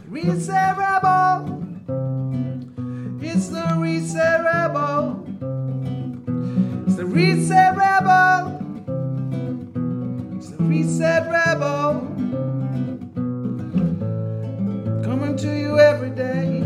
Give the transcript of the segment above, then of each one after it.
Reset Rebel. It's the Reset Rebel. It's the Reset Rebel. It's the Reset Rebel. Coming to you every day.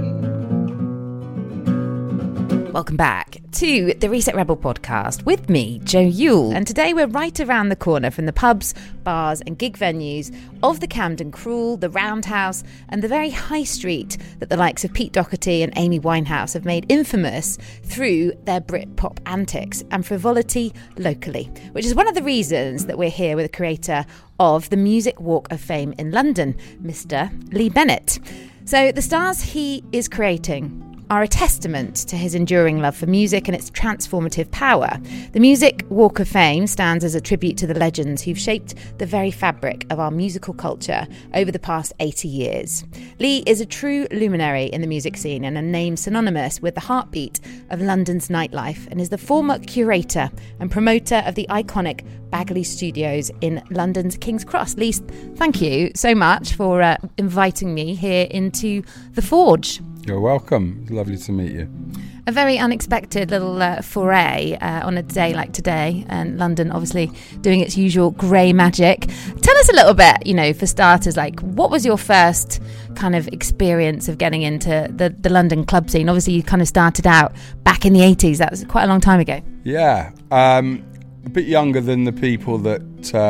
Welcome back to the Reset Rebel podcast with me, Jo Yule. And today we're right around the corner from the pubs, bars and gig venues of the Camden Crawl, the Roundhouse and the very high street that the likes of Pete Doherty and Amy Winehouse have made infamous through their Britpop antics and frivolity locally, which is one of the reasons that we're here with the creator of the Music Walk of Fame in London, Mr. Lee Bennett. So the stars he is creating are a testament to his enduring love for music and its transformative power. The Music Walk of Fame stands as a tribute to the legends who've shaped the very fabric of our musical culture over the past 80 years. Lee is a true luminary in the music scene and a name synonymous with the heartbeat of London's nightlife, and is the former curator and promoter of the iconic Bagley Studios in London's King's Cross. Lee, thank you so much for inviting me here into the Forge. You're welcome. It's lovely to meet you. A very unexpected little foray on a day like today, and London obviously doing its usual grey magic. Tell us a little bit, for starters, what was your first kind of experience of getting into the London club scene? Obviously, you kind of started out back in the 80s. That was quite a long time ago. Yeah, a bit younger than the people that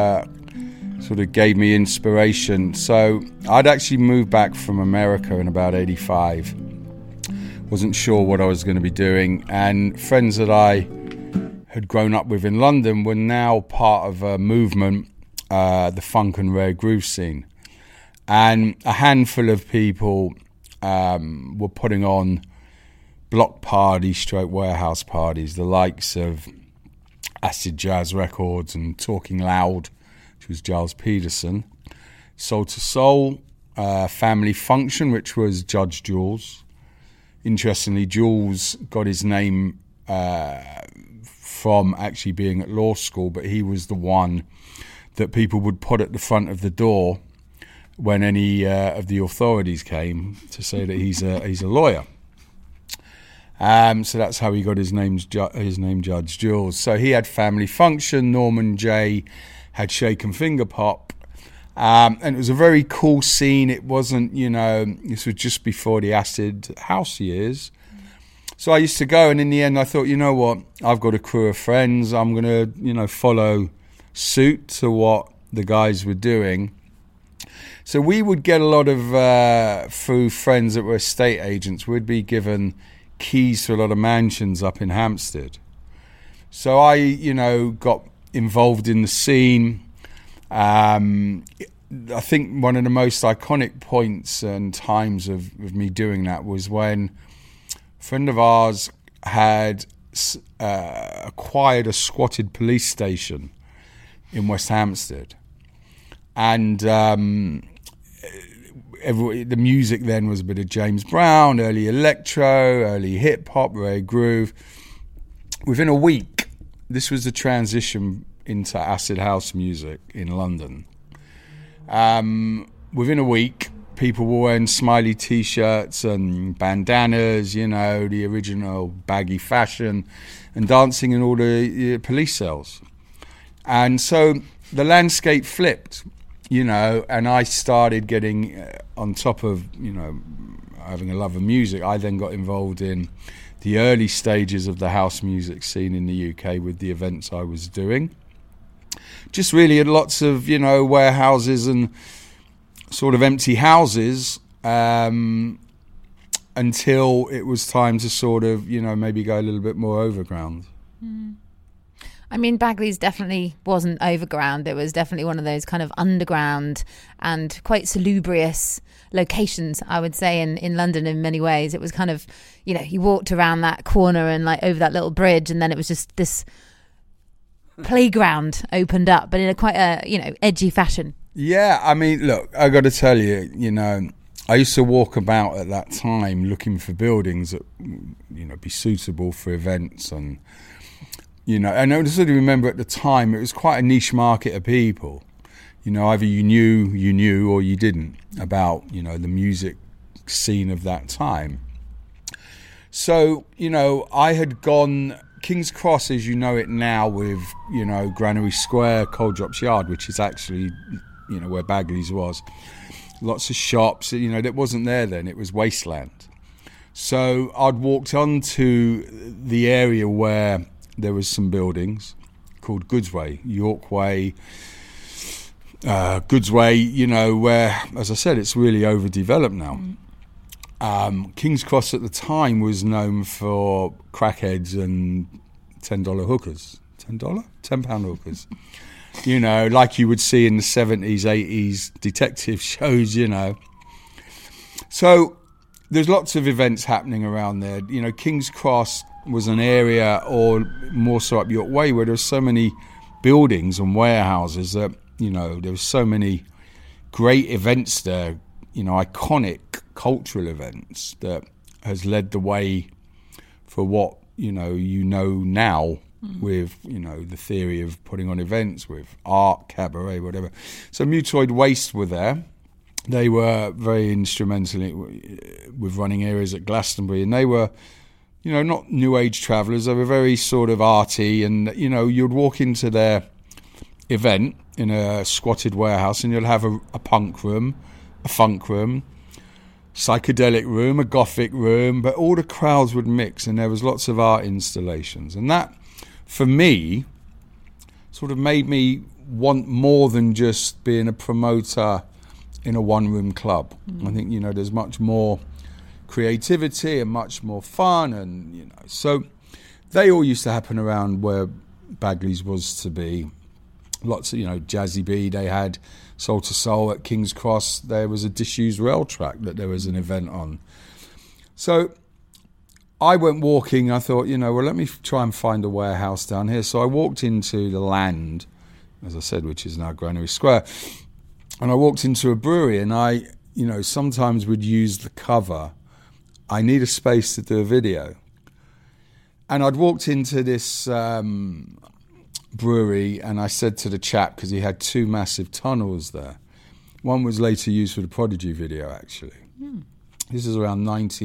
sort of gave me inspiration. So I'd actually moved back from America in about 85. Wasn't sure what I was going to be doing, and friends that I had grown up with in London were now part of a movement, the funk and rare groove scene, and a handful of people were putting on block parties, stroke warehouse parties, the likes of Acid Jazz Records and Talking Loud, which was Giles Peterson, Soul to Soul, Family Function, which was Judge Jules. Interestingly, Jules got his name from actually being at law school, but he was the one that people would put at the front of the door when any of the authorities came to say that he's a lawyer. So that's how he got his name, Judge Jules. So he had Family Function. Norman J had Shaken Finger Pop. And it was a very cool scene. It wasn't, this was just before the acid house years. So I used to go, and in the end I thought, you know what, I've got a crew of friends. I'm going to, follow suit to what the guys were doing. So we would get a lot of, through friends that were estate agents, we'd be given keys to a lot of mansions up in Hampstead. So I, got involved in the scene. I think one of the most iconic points and times of me doing that was when a friend of ours had acquired a squatted police station in West Hampstead, and the music then was a bit of James Brown, early electro, early hip hop, rare groove. Within a week, this was the transition into acid house music in London. Within a week, people were wearing smiley T-shirts and bandanas, the original baggy fashion, and dancing in all the police cells. And so the landscape flipped, and I started getting on top of, having a love of music. I then got involved in the early stages of the house music scene in the UK with the events I was doing. Just really had lots of, warehouses and sort of empty houses until it was time to sort of, maybe go a little bit more overground. Mm. I mean, Bagley's definitely wasn't overground. It was definitely one of those kind of underground and quite salubrious locations, I would say, in London in many ways. It was kind of, you walked around that corner and over that little bridge, and then it was just this playground opened up, but in a quite edgy fashion. Yeah, I mean, look, I got to tell you, I used to walk about at that time looking for buildings that, be suitable for events, and and I just remember at the time it was quite a niche market of people. Either you knew or you didn't about the music scene of that time. So, I had gone King's Cross as you know it now with, Granary Square, Coal Drops Yard, which is actually, where Bagley's was. Lots of shops, that wasn't there then, it was wasteland. So I'd walked onto the area where there was some buildings called Goodsway, York Way, Goodsway, where, as I said, it's really overdeveloped now. King's Cross at the time was known for crackheads and $10 hookers. $10? £10 hookers. Like you would see in the 70s, 80s detective shows, So there's lots of events happening around there. King's Cross was an area, or more so up York Way, where there's so many buildings and warehouses that, there was so many great events there, iconic cultural events that has led the way for what, now with, the theory of putting on events with art, cabaret, whatever. So Mutoid Waste were there. They were very instrumental with running areas at Glastonbury, and they were, not new age travellers. They were very sort of arty, and, you'd walk into their event in a squatted warehouse and you'll have a punk room, a funk room, psychedelic room, a gothic room, but all the crowds would mix and there was lots of art installations. And that, for me, sort of made me want more than just being a promoter in a one-room club. I think, there's much more creativity and much more fun, and, so they all used to happen around where Bagley's was to be. Lots of, Jazzy B, they had Soul to Soul at King's Cross. There was a disused rail track that there was an event on. So I went walking. I thought, let me try and find a warehouse down here. So I walked into the Land, as I said, which is now Granary Square. And I walked into a brewery, and I, sometimes would use the cover. I need a space to do a video. And I'd walked into this brewery, and I said to the chap, because he had two massive tunnels there. One was later used for the Prodigy video, actually. This is around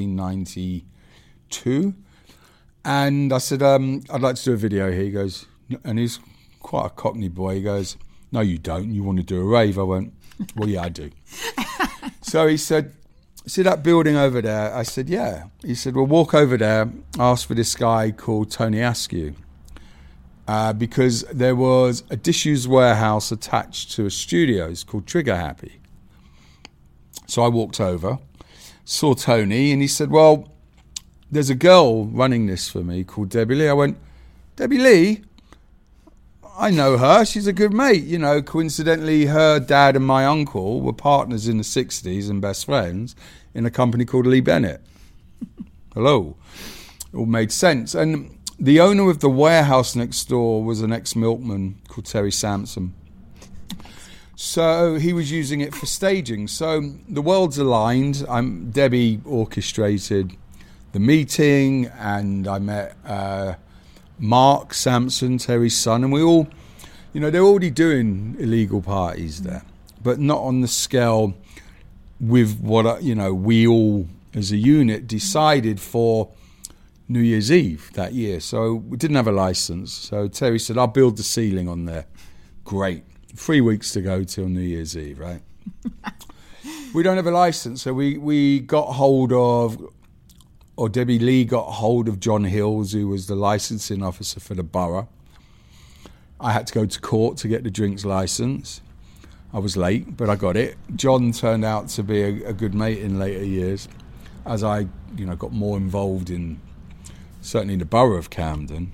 1992. And I said, I'd like to do a video here. He goes, and he's quite a Cockney boy. He goes, no, you don't. You want to do a rave? I went, well, yeah, I do. So he said, see that building over there? I said, yeah. He said, well, walk over there, ask for this guy called Tony Askew. Because there was a disused warehouse attached to a studio. It's called Trigger Happy. So I walked over, saw Tony, and he said, well, there's a girl running this for me called Debbie Lee. I went, Debbie Lee? I know her. She's a good mate. Coincidentally, her dad and my uncle were partners in the 60s and best friends in a company called Lee Bennett. Hello. It all made sense. And the owner of the warehouse next door was an ex-milkman called Terry Sampson. So he was using it for staging. So the worlds aligned. Debbie orchestrated the meeting, and I met Mark Sampson, Terry's son, and we all, they're already doing illegal parties there, but not on the scale with what, we all as a unit decided for New Year's Eve that year. So we didn't have a license. So Terry said, I'll build the ceiling on there. Great. 3 weeks to go till New Year's Eve, right? We don't have a license. So we got hold of, or Debbie Lee got hold of John Hills, who was the licensing officer for the borough. I had to go to court to get the drinks license. I was late, but I got it. John turned out to be a good mate in later years, as I, got more involved in certainly the borough of Camden.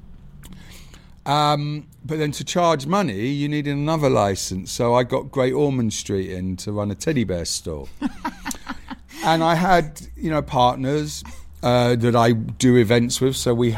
But then to charge money, you needed another license. So I got Great Ormond Street in to run a teddy bear store. And I had, partners that I do events with. So we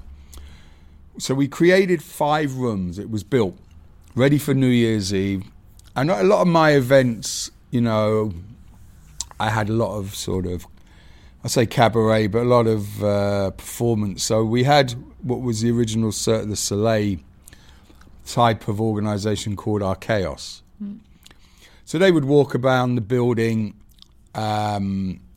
created 5 rooms. It was built, ready for New Year's Eve. And a lot of my events, I had a lot of sort of, I say cabaret, but a lot of performance. So we had what was the original Cirque du Soleil type of organisation called Archaeos. So they would walk around the building,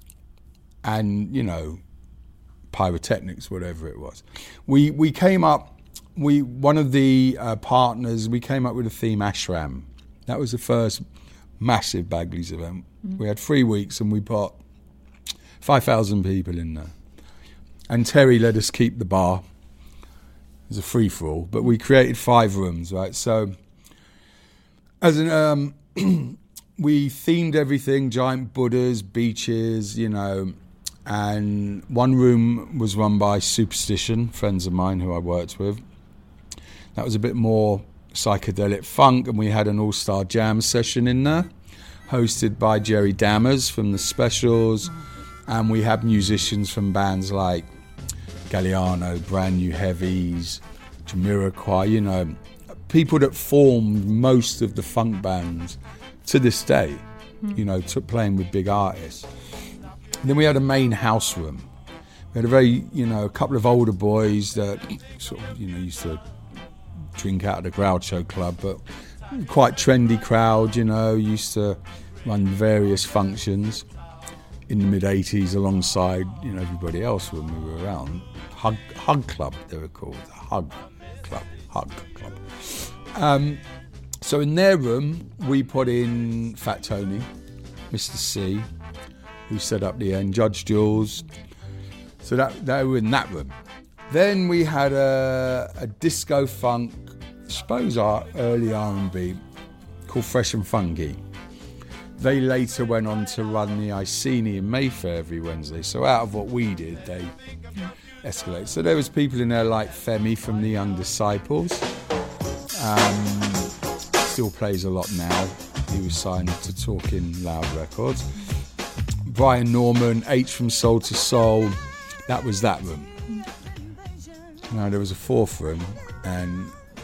and, you know, pyrotechnics, whatever it was. We came up, one of the partners, we came up with the theme Ashram. That was the first massive Bagley's event. We had 3 weeks and we put 5,000 people in there. And Terry let us keep the bar. It was a free-for-all, but we created 5 rooms, right? So, as an, we themed everything, giant Buddhas, beaches, you know, and one room was run by Superstition, friends of mine who I worked with. That was a bit more psychedelic funk, and we had an all-star jam session in there, hosted by Jerry Dammers from The Specials, and we had musicians from bands like Galliano, Brand New Heavies, Jamiroquai, you know, people that formed most of the funk bands to this day, you know, playing with big artists. And then we had a main house room. We had a couple of older boys that sort of, you know, used to drink out of the Groucho Club, but quite trendy crowd, you know, used to run various functions in the mid-'80s alongside, you know, everybody else when we were around. Hug Club, they were called. Hug Club. So in their room, we put in Fat Tony, Mr. C, who set up the end, Judge Jules. So they were in that room. Then we had a disco funk, I suppose our early R&B, called Fresh and Funky. They later went on to run the Iceni in Mayfair every Wednesday. So out of what we did, they escalated. So there was people in there like Femi from the Young Disciples. Still plays a lot now. He was signed to Talking Loud Records. Brian Norman, H from Soul to Soul. That was that room. Now there was a 4th room and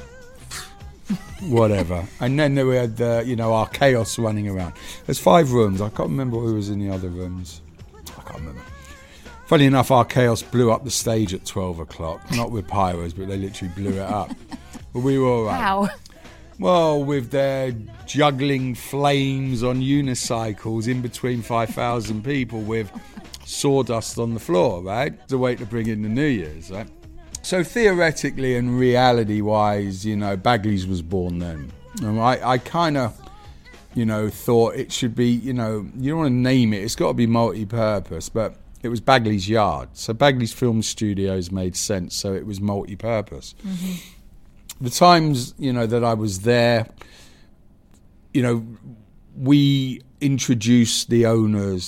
whatever. And then we had our Chaos running around. There's 5 rooms. I can't remember who was in the other rooms. I can't remember. Funny enough, our Chaos blew up the stage at 12 o'clock. Not with pyros, but they literally blew it up. But we were all right. How? Well, with their juggling flames on unicycles in between 5,000 people with sawdust on the floor, right? It's a way to bring in the New Year's, right? So theoretically and reality-wise, you know, Bagley's was born then. And I kind of, you know, thought it should be, you know, you don't want to name it. It's got to be multi-purpose, but it was Bagley's Yard. So Bagley's Film Studios made sense, so it was multi-purpose. Mm-hmm. The times, you know, that I was there, you know, we introduced the owners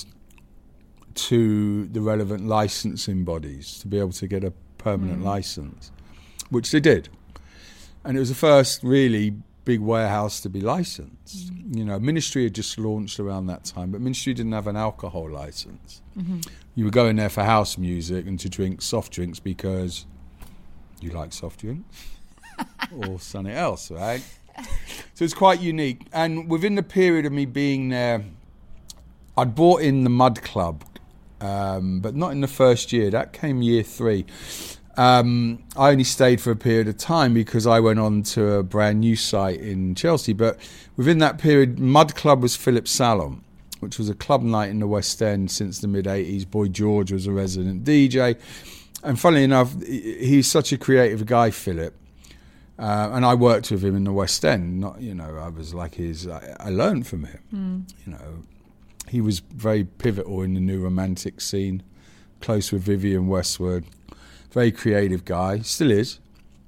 to the relevant licensing bodies to be able to get a permanent license, which they did. And it was the first really big warehouse to be licensed. You know, Ministry had just launched around that time, but Ministry didn't have an alcohol license. You were going there for house music and to drink soft drinks because you like soft drinks or something else, right? So it's quite unique. And within the period of me being there, I'd brought in the Mud Club, but not in the first year. That came year 3. I only stayed for a period of time because I went on to a brand new site in Chelsea. But within that period, Mud Club was Philip Salom, which was a club night in the West End since the mid-'80s. Boy George was a resident DJ. And funnily enough, he's such a creative guy, Philip. And I worked with him in the West End. Not, you know, I was like I learned from him. You know, he was very pivotal in the new romantic scene, close with Vivienne Westwood. Very creative guy, still is.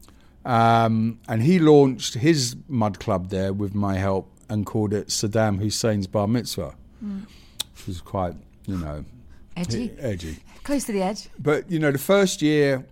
And he launched his Mud Club there with my help and called it Saddam Hussein's Bar Mitzvah, which was quite, you know, edgy. Close to the edge. But, you know, the first year,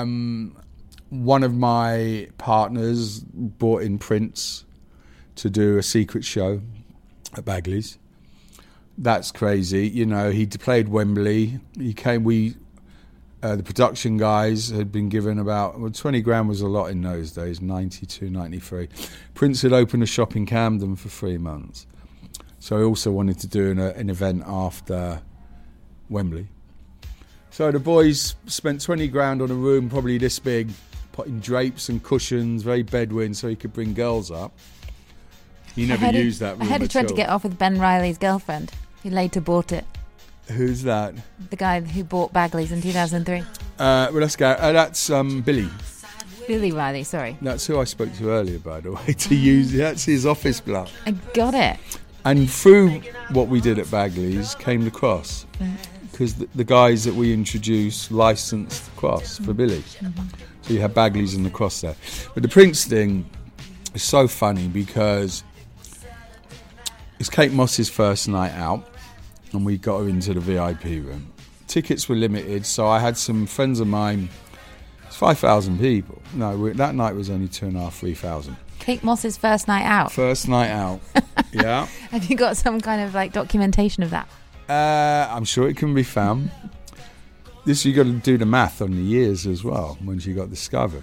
one of my partners brought in Prince to do a secret show at Bagley's. That's crazy. You know, he played Wembley. He came, the production guys had been given about, 20 grand was a lot in those days, 92, 93. Prince had opened a shop in Camden for 3 months. So he also wanted to do an event after Wembley. So the boys spent 20 grand on a room probably this big, putting drapes and cushions, very Bedouin, so he could bring girls up. He never used that room I heard he tried to get off with Ben Riley's girlfriend. He later bought it. Who's that? The guy who bought Bagley's in 2003. Well, let's go. That's Billy. Billy Riley, sorry. That's who I spoke to earlier, by the way, to use. That's his office block. I got it. And through what we did at Bagley's came the cross. Because the guys that we introduced licensed the cross for Billy. So you had Bagley's and the cross there. But the Prince thing is so funny because it's Kate Moss's first night out and we got her into the VIP room. Tickets were limited, so I had some friends of mine. It's 5,000 people. No, that night was only 2,500, 3,000. Kate Moss's first night out. First night out. Yeah. Have you got some kind of like documentation of that? I'm sure it can be found. You got to do the math on the years as well when she got discovered.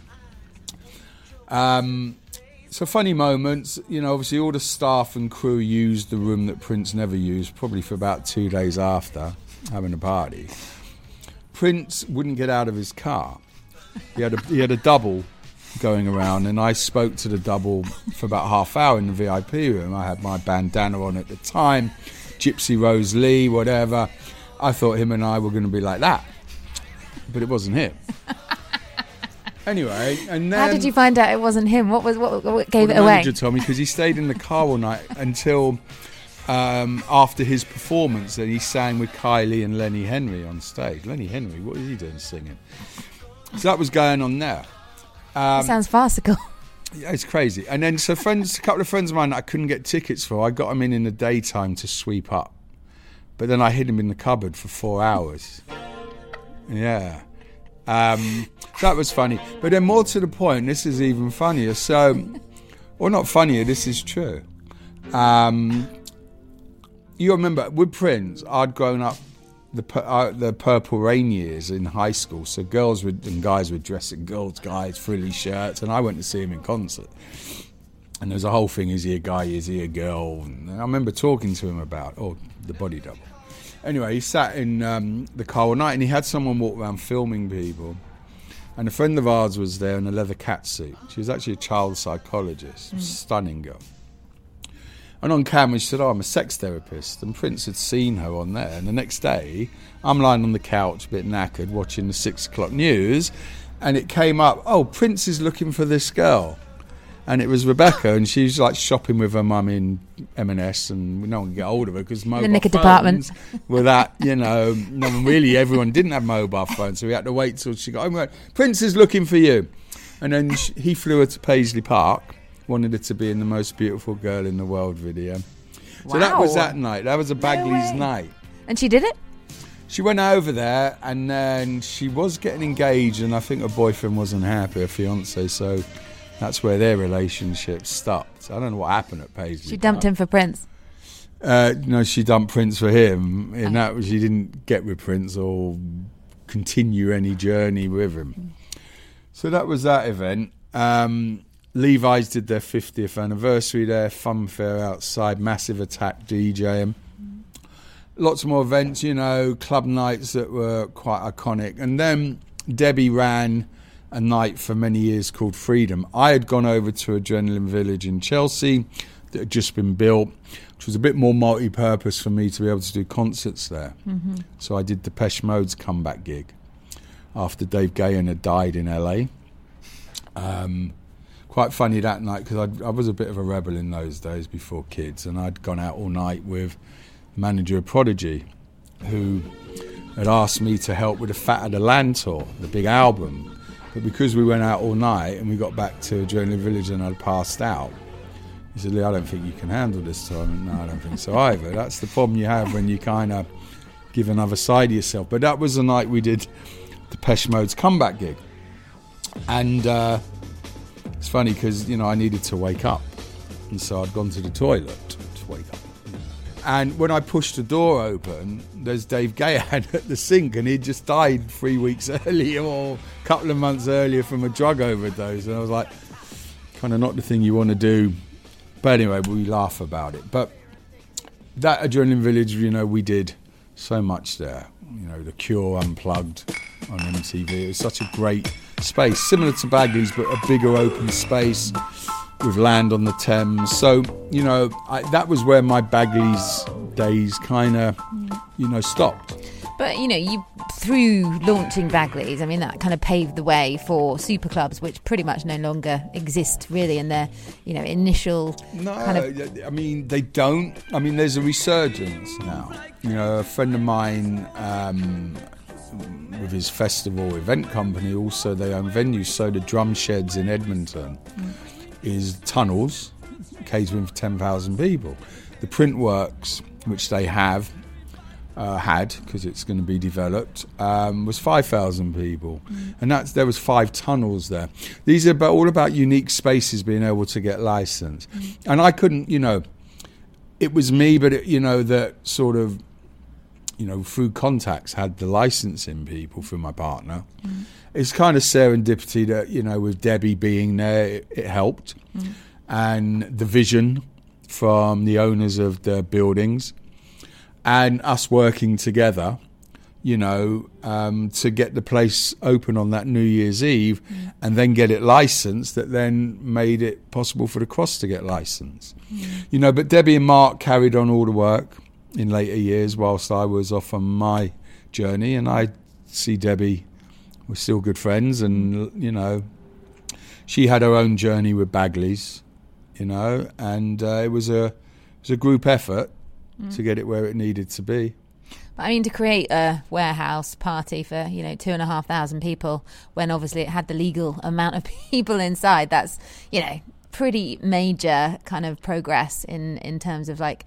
So funny moments, obviously all the staff and crew used the room that Prince never used, probably for about 2 days after having a party. Prince wouldn't get out of his car. He had a double going around, and I spoke to the double for about half hour in the VIP room. I had my bandana on at the time, Gypsy Rose Lee, whatever. I thought him and I were going to be like that, but it wasn't him. Anyway, and then... How did you find out it wasn't him? What gave it the away? manager told me, because he stayed in the car all night until after his performance, and he sang with Kylie and Lenny Henry on stage. Lenny Henry, what was he doing singing? So that was going on there. It sounds farcical. Yeah, it's crazy. And then a couple of friends of mine that I couldn't get tickets for, I got them in the daytime to sweep up. But then I hid them in the cupboard for 4 hours. Yeah. That was funny. But then more to the point, this is even funnier. So, or not funnier, this is true. You remember, with Prince, I'd grown up the Purple Rain years in high school, so girls and guys would dress in girls' guys, frilly shirts, and I went to see him in concert. And there's a whole thing, is he a guy, is he a girl? And I remember talking to him about, the body double. Anyway, he sat in the car all night, and he had someone walk around filming people. And a friend of ours was there in a leather catsuit. She was actually a child psychologist, stunning girl. And on camera, she said, I'm a sex therapist. And Prince had seen her on there. And the next day, I'm lying on the couch, a bit knackered, watching the 6 o'clock news. And it came up, Prince is looking for this girl. And it was Rebecca, and she was like shopping with her mum in M&S, and no one could get hold of her because mobile knicker phones department. were that, no one really, everyone didn't have mobile phones, so we had to wait till she got home. We went, Prince is looking for you. And then he flew her to Paisley Park, wanted her to be in the most beautiful girl in the world video. So that was that night. That was a Bagley's night. And she did it? She went over there, and then she was getting engaged, and I think her boyfriend wasn't happy, her fiancé, so that's where their relationship stopped. I don't know what happened at Paisley. She dumped him for Prince. No, she dumped Prince for him. And that was, she didn't get with Prince or continue any journey with him. So that was that event. Levi's did their 50th anniversary there, funfair outside, Massive Attack DJing. Lots more events, club nights that were quite iconic. And then Debbie ran a night for many years called Freedom. I had gone over to Adrenaline Village in Chelsea that had just been built, which was a bit more multi-purpose for me to be able to do concerts there. Mm-hmm. So I did Depeche Mode's comeback gig after Dave Gahan had died in LA. Quite funny that night because I was a bit of a rebel in those days before kids, and I'd gone out all night with manager of Prodigy, who had asked me to help with the Fat of the Land tour, the big album. But because we went out all night and we got back to Adrenaline Village and I'd passed out, he said, Lee, I don't think you can handle this time. No, I don't think so either. That's the problem you have when you kind of give another side of yourself. But that was the night we did Depeche Mode's comeback gig. And it's funny because, I needed to wake up. And so I'd gone to the toilet to wake up. And when I pushed the door open, there's Dave Gahan at the sink, and he'd just died 3 weeks earlier or a couple of months earlier from a drug overdose. And I was like, kind of not the thing you want to do. But anyway, we laugh about it. But that Adrenaline Village, we did so much there. The Cure Unplugged on MTV. It was such a great space, similar to Bagley's, but a bigger open space. with land on the Thames. So, that was where my Bagley's days kind of, stopped. But, through launching Bagley's, I mean, that kind of paved the way for super clubs, which pretty much no longer exist really in their, initial kind of... I mean, they don't. I mean, there's a resurgence now. A friend of mine... with his festival event company, also they own venues. So the Drum Sheds in Edmonton is tunnels, catering for 10,000 people. The Printworks, which they had, because it's going to be developed, was 5,000 people. And there was 5 tunnels there. These are all about unique spaces being able to get licensed. And I couldn't, it was me, but that sort of, through contacts, had the licensing people through my partner. It's kind of serendipity that, with Debbie being there, it helped. And the vision from the owners of the buildings and us working together, to get the place open on that New Year's Eve and then get it licensed, that then made it possible for the Cross to get licensed. But Debbie and Mark carried on all the work in later years whilst I was off on my journey, and I see Debbie, we're still good friends, and she had her own journey with Bagley's, and it was a group effort to get it where it needed to be. I mean, to create a warehouse party for 2,500 people when obviously it had the legal amount of people inside, that's pretty major kind of progress in terms of a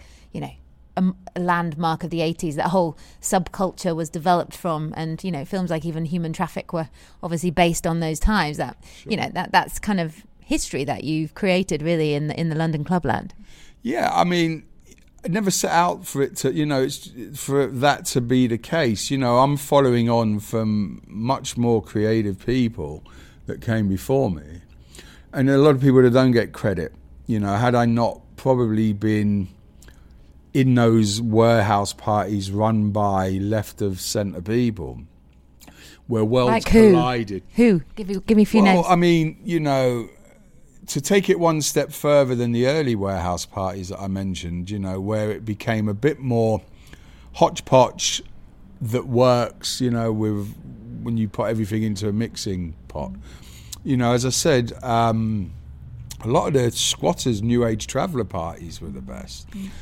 landmark of the 80s. That whole subculture was developed from, and films like even Human Traffic were obviously based on those times. That that's kind of history that you've created really in the London clubland. Yeah, I mean, I never set out for it to for that to be the case. I'm following on from much more creative people that came before me, and a lot of people that don't get credit. Had I not probably been in those warehouse parties run by left of centre people, where worlds collided. Who? Give me a few names. Well, I mean, to take it one step further than the early warehouse parties that I mentioned, where it became a bit more hodgepodge that works, with when you put everything into a mixing pot. As I said, a lot of the Squatters' New Age Traveller parties were the best.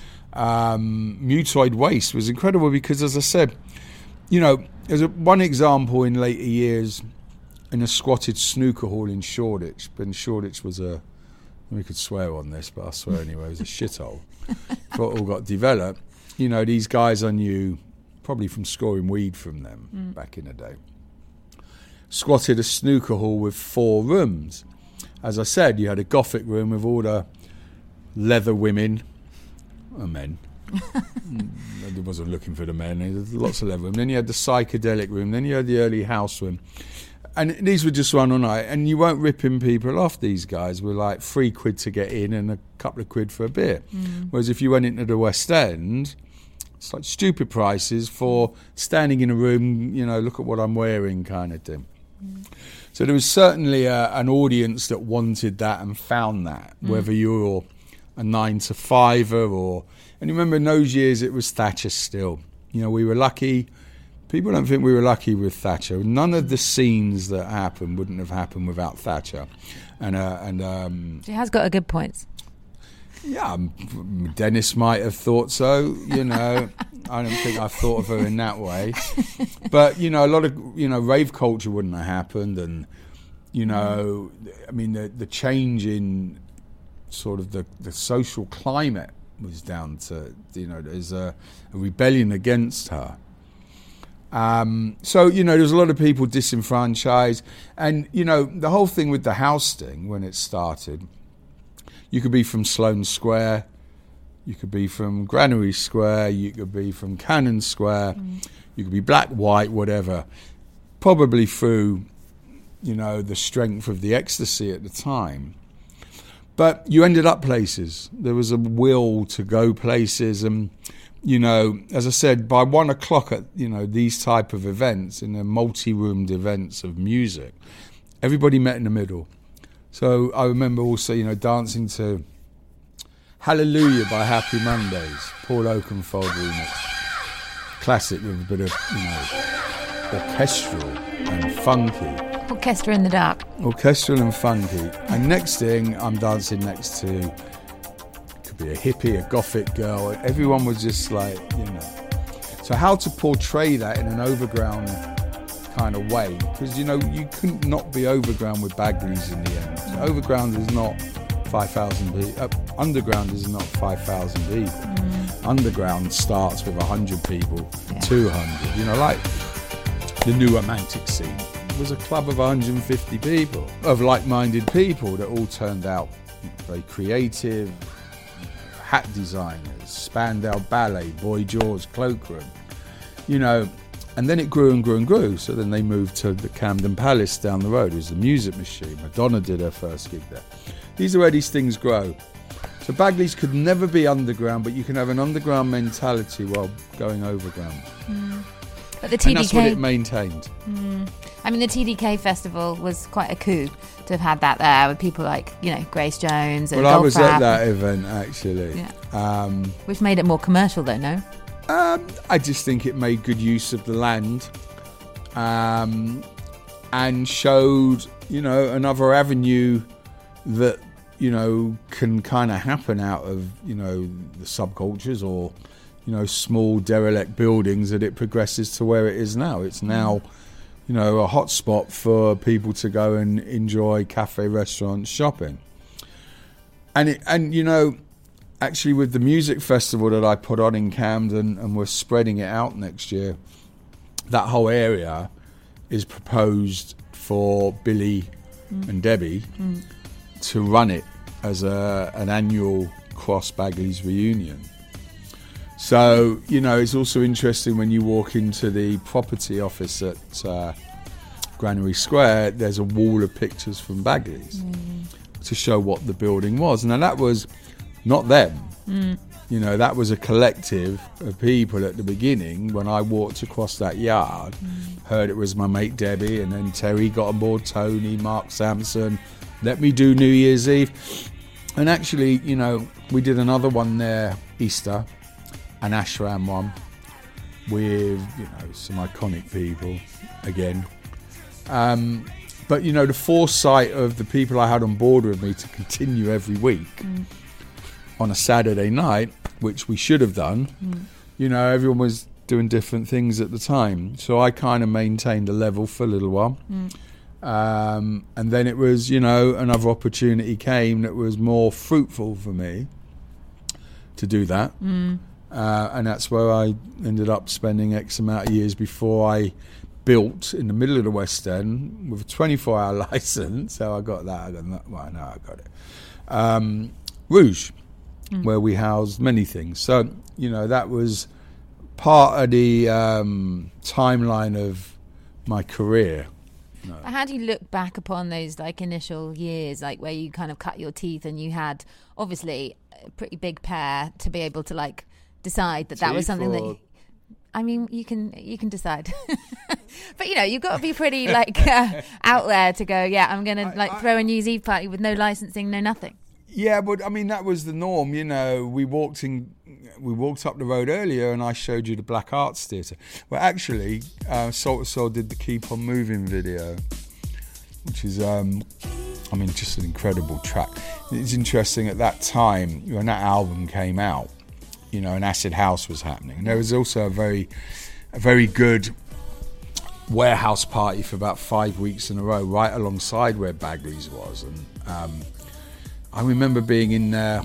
Mutoid Waste was incredible because, as I said, there's one example in later years in a squatted snooker hall in Shoreditch. But Shoreditch was we could swear on this, but I swear anyway, it was a shithole. Before it all got developed, these guys I knew probably from scoring weed from them back in the day. Squatted a snooker hall with 4 rooms. As I said, you had a gothic room with all the leather women. Men. I wasn't looking for the men. There's lots of leather room. Then you had the psychedelic room. Then you had the early house room. And these would just run all night. And you weren't ripping people off. These guys were like £3 to get in and a couple of quid for a beer. Whereas if you went into the West End, it's like stupid prices for standing in a room, look at what I'm wearing kind of thing. So there was certainly an audience that wanted that and found that, whether you're a 9-to-5er or... And you remember in those years it was Thatcher still. We were lucky. People don't think we were lucky with Thatcher. None of the scenes that happened wouldn't have happened without Thatcher. She has got a good point. Yeah, Dennis might have thought so, I don't think I thought of her in that way. But, a lot of, rave culture wouldn't have happened. And, I mean, the change in sort of the social climate was down to, there's a rebellion against her. So, there's a lot of people disenfranchised. And, the whole thing with the house thing, when it started, you could be from Sloane Square, you could be from Granary Square, you could be from Cannon Square, you could be black, white, whatever. Probably through, the strength of the ecstasy at the time. But you ended up places. There was a will to go places. And, as I said, by 1 o'clock at, these type of events, in the multi-roomed events of music, everybody met in the middle. So I remember also, you know, dancing to Hallelujah by Happy Mondays, Paul Oakenfold remix. Classic with a bit of, you know, orchestral and funky. Orchestra in the dark. Orchestral and funky. And next thing, I'm dancing next to, could be a hippie, a gothic girl. Everyone was just like, you know. So how to portray that in an overground kind of way? Because, you know, you couldn't not be overground with Bagleys in the end. So overground is not 5,000 people. Underground is not 5,000 people. Underground starts with 100 people, 200. You know, like the New Romantic scene was a club of 150 people, of like-minded people that all turned out very creative, hat designers, Spandau Ballet, Boy George, Cloakroom, you know, and then it grew and grew and grew. So then they moved to the Camden Palace down the road. It was the Music Machine. Madonna did her first gig there. These are where these things grow. So Bagleys could never be underground, but you can have an underground mentality while going overground. But the TDK, and that's what it maintained. I mean, the TDK festival was quite a coup to have had that there with people like, you know, Grace Jones and Well, I was Goldfrapp. at that event, actually. Yeah. Which made it more commercial, though, no? I just think it made good use of the land and showed, you know, another avenue that, you know, can kind of happen out of, you know, the subcultures or, you know, small derelict buildings, that it progresses to where it is now. It's now, you know, a hot spot for people to go and enjoy cafe, restaurants, shopping. And you know, actually with the music festival that I put on in Camden, and we're spreading it out next year, that whole area is proposed for Billy and Debbie to run it as an annual Cross Bagleys reunion. So, you know, it's also interesting when you walk into the property office at Granary Square, there's a wall of pictures from Bagleys to show what the building was. Now, that was not them. You know, that was a collective of people at the beginning. When I walked across that yard, heard it was my mate Debbie, and then Terry got on board, Tony, Mark Sampson, let me do New Year's Eve. And actually, you know, we did another one there, Easter, an ashram one, with, you know, some iconic people again. But, you know, the foresight of the people I had on board with me to continue every week on a Saturday night, which we should have done, you know, everyone was doing different things at the time. So I kind of maintained a level for a little while. And then it was, you know, another opportunity came that was more fruitful for me to do that. And that's where I ended up spending X amount of years before I built in the middle of the West End with a 24-hour license. So I got that. I got it. Rouge, where we housed many things. So, you know, that was part of the timeline of my career. No. How do you look back upon those like initial years, like where you kind of cut your teeth and you had obviously a pretty big pair to be able to like decide that was something that I mean you can decide but you know you've got to be pretty like out there to go I'm gonna throw a New Year's Eve party with no licensing, no nothing. Yeah, but I mean that was the norm. You know, we walked up the road earlier and I showed you the Black Arts Theatre. Well, actually, Salt to Soul did the Keep On Moving video, which is, I mean, just an incredible track. It's interesting at that time, when that album came out, you know, and Acid House was happening. And there was also a very good warehouse party for about 5 weeks in a row, right alongside where Bagleys was. And I remember being in there.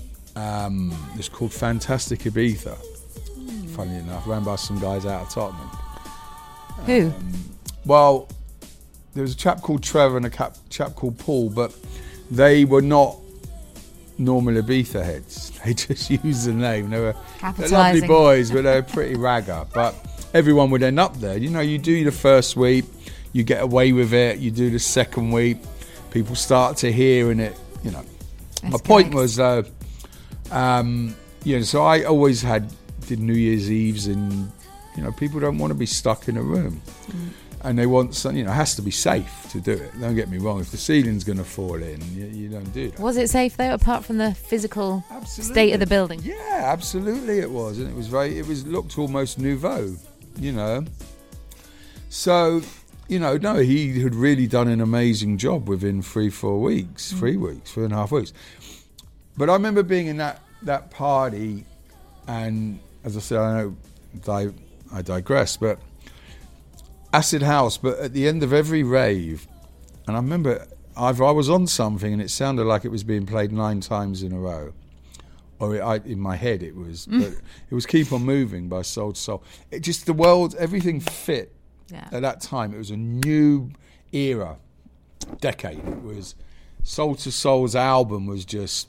It's called Fantastic Ibiza. Funny enough, ran by some guys out of Tottenham. Who? Well, there was a chap called Trevor and a chap called Paul, but they were not normal Ibiza heads. They just used the name. They're lovely boys, but they were pretty ragger. But everyone would end up there. You know, you do the first week, you get away with it. You do the second week, people start to hear in it. You know, my point was though. You know, so I always did New Year's Eves, and you know, people don't want to be stuck in a room. and they want some, it has to be safe to do it. Don't get me wrong. If the ceiling's going to fall in, you don't do that. Was it safe though, apart from the physical state of the building? Yeah, absolutely it was. And it looked almost nouveau, So, no, he had really done an amazing job within 3-4 weeks, 3 weeks, 3.5 weeks. But I remember being in that party, and as I said, I digress, but acid house, but at the end of every rave, and I remember either I was on something and it sounded like it was being played 9 times in a row, or in my head it was, but it was Keep On Moving by Soul to Soul. It just, the world, everything fit at that time. It was a new era, decade. It was Soul to Soul's album was just,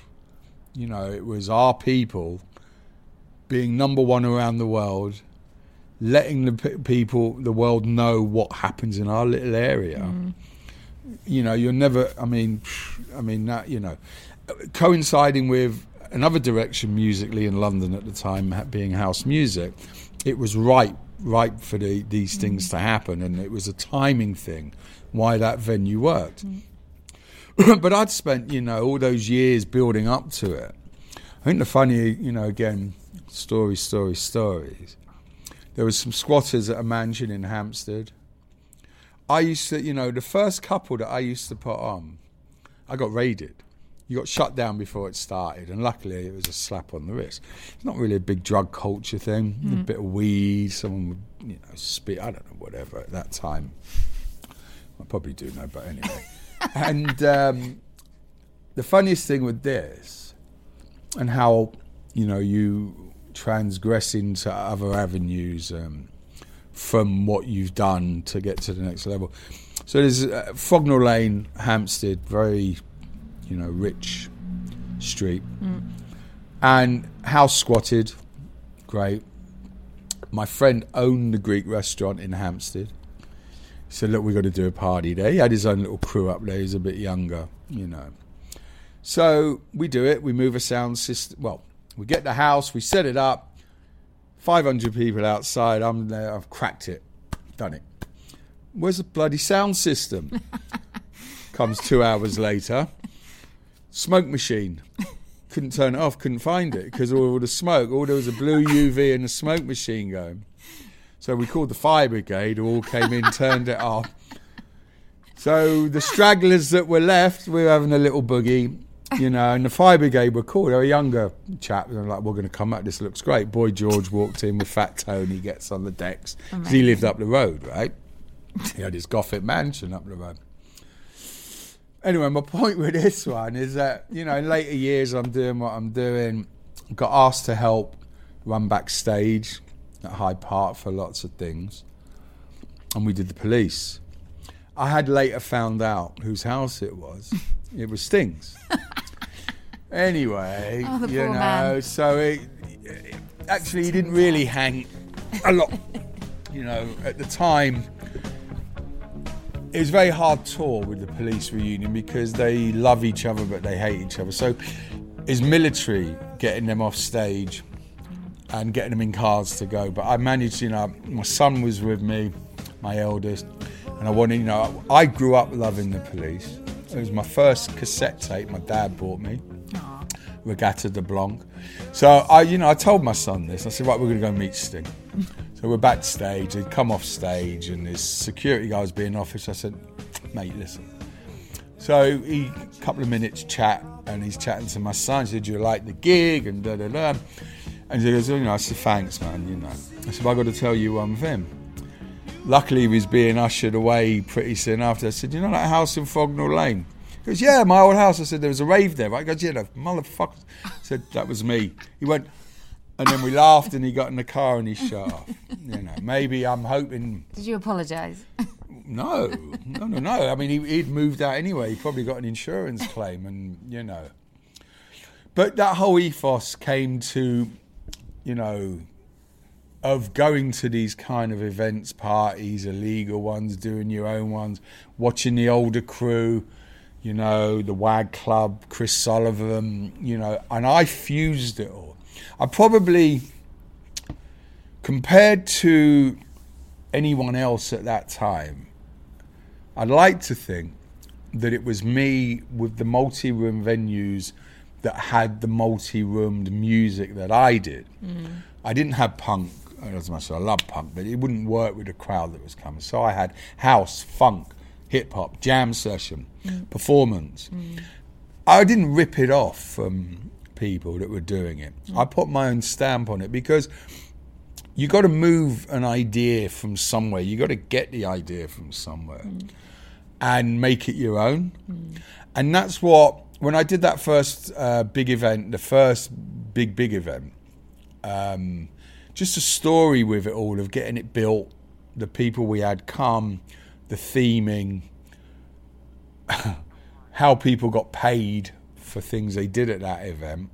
it was our people being number one around the world, letting the world know what happens in our little area. You're never, that, coinciding with another direction musically in London at the time, being house music, it was ripe for these things to happen, and it was a timing thing why that venue worked. But I'd spent, all those years building up to it. I think the funny, again, stories. There was some squatters at a mansion in Hampstead. I used to, the first couple that I used to put on, I got raided. You got shut down before it started, and luckily it was a slap on the wrist. It's not really a big drug culture thing. A bit of weed, someone would, spit, I don't know, whatever at that time. I probably do know, but anyway. And the funniest thing with this, and how, you transgress into other avenues from what you've done to get to the next level. So there's Frognall Lane, Hampstead, very, rich street. And house squatted, great. My friend owned the Greek restaurant in Hampstead. He said, look, we've got to do a party there. He had his own little crew up there. He's a bit younger, So we do it. We move a sound system. Well, we get the house, we set it up, 500 people outside, I'm there, I've cracked it, done it. Where's the bloody sound system? Comes 2 hours later, smoke machine. Couldn't turn it off, couldn't find it, because all the smoke, there was a blue UV and a smoke machine going. So we called the fire brigade, who all came in, turned it off. So the stragglers that were left, we were having a little boogie. And the fire brigade were cool. They were a younger chap. They were like, we're going to come out. This looks great. Boy George walked in with Fat Tony, gets on the decks. Because he lived up the road, right? He had his Gothic mansion up the road. Anyway, my point with this one is that, in later years, I'm doing what I'm doing. Got asked to help run backstage at Hyde Park for lots of things. And we did the Police. I had later found out whose house it was. It was Sting's. Anyway, man. So actually he didn't really hang a lot. At the time, it was a very hard tour with the Police reunion because they love each other but they hate each other. So it's military getting them off stage and getting them in cars to go. But I managed, my son was with me, my eldest, and I wanted, I grew up loving the Police. It was my first cassette tape my dad bought me. Aww. Regatta de Blanc. So I told my son this. I said, right, we're going to go meet Sting. So we're backstage. He'd come off stage and this security guy was being officer. I said, mate, listen. So a couple of minutes chat, and he's chatting to my son. He said, do you like the gig? And da-da-da. And he goes, I said, thanks, man, I said, I've got to tell you one thing. Luckily, he was being ushered away pretty soon after. I said, that house in Frognall Lane? He goes, yeah, my old house. I said, there was a rave there, right? He goes, yeah, motherfucker. I said, that was me. He went, and then we laughed, and he got in the car and he shut off. Maybe I'm hoping... Did you apologise? No. I mean, he'd moved out anyway. He probably got an insurance claim and, But that whole ethos came to, of going to these kind of events, parties, illegal ones, doing your own ones, watching the older crew, the WAG Club, Chris Sullivan, and I fused it all. I probably, compared to anyone else at that time. I'd like to think that it was me with the multi-room venues that had the multi-roomed music that I did. I didn't have punk as much as I love punk, but it wouldn't work with the crowd that was coming. So I had house, funk, hip-hop, jam session, performance. I didn't rip it off from people that were doing it. I put my own stamp on it because you got to move an idea from somewhere. You got to get the idea from somewhere and make it your own. And that's what, when I did that first big event, the first big event, just a story with it all of getting it built, the people we had come, the theming, how people got paid for things they did at that event,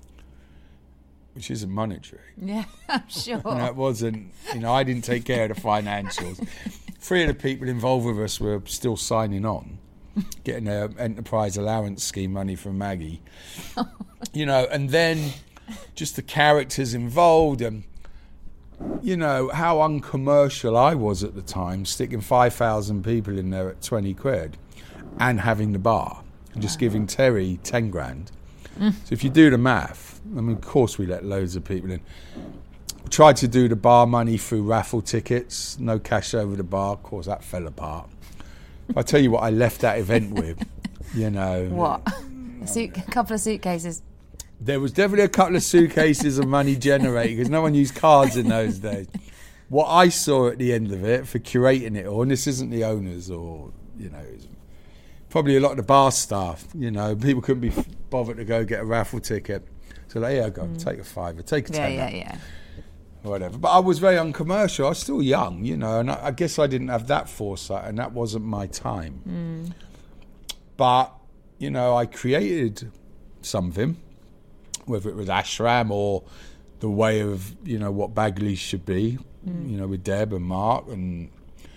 which isn't monetary. Yeah, I'm sure. It wasn't, I didn't take care of the financials. 3 of the people involved with us were still signing on, getting their enterprise allowance scheme money from Maggie. And then just the characters involved and, how uncommercial I was at the time, sticking 5,000 people in there at 20 quid and having the bar and just giving Terry 10 grand. So if you do the math, of course we let loads of people in. We tried to do the bar money through raffle tickets, no cash over the bar. Of course, that fell apart. If I tell you what I left that event with, What? A couple of suitcases. There was definitely a couple of suitcases of money generated because no one used cards in those days. What I saw at the end of it for curating it all, and this isn't the owners or, probably a lot of the bar staff, people couldn't be bothered to go get a raffle ticket. So here I go, take a £5, take a £10. Yeah. Whatever. But I was very uncommercial. I was still young, and I guess I didn't have that foresight and that wasn't my time. But, I created something, whether it was Ashram or the way of, what Bagley should be, with Deb and Mark and,